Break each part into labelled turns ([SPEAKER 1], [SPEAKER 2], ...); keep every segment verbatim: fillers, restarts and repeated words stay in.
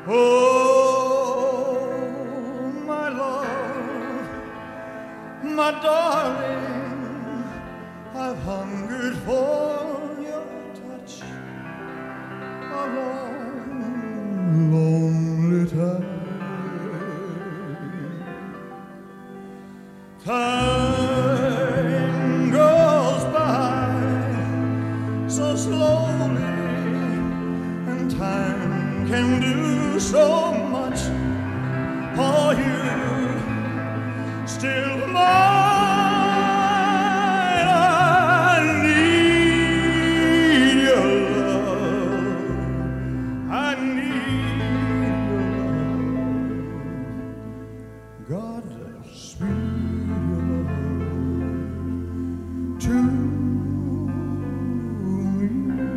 [SPEAKER 1] Oh, my love, my darling, I've hungered for your touch a long, lonely time. Time goes by so slowly, and time can do so much for you. Still mine, I need your love. I need your love. God, sweet your love to me.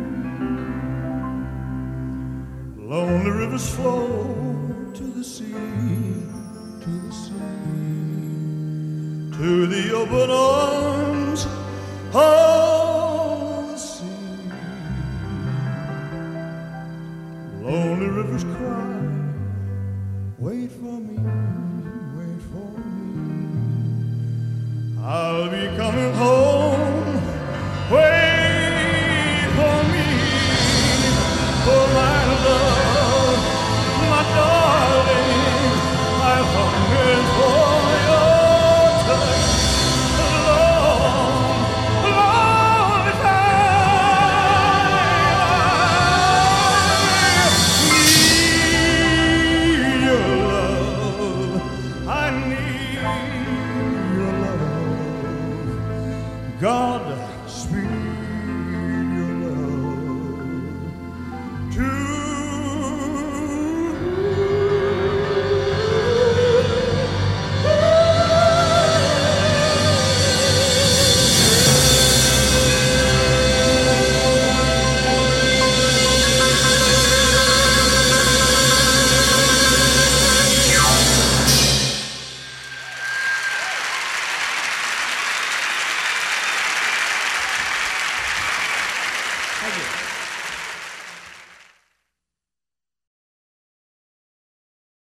[SPEAKER 1] Lonely rivers flow to the sea, to the sea, to the open arms of the sea. Lonely rivers cry, wait for me, wait for me. I'll be coming home, wait for me, for my love, my darling, I've hungered for your touch a long, long time. I need your love, I need your love. God, sweet your love to Thank you.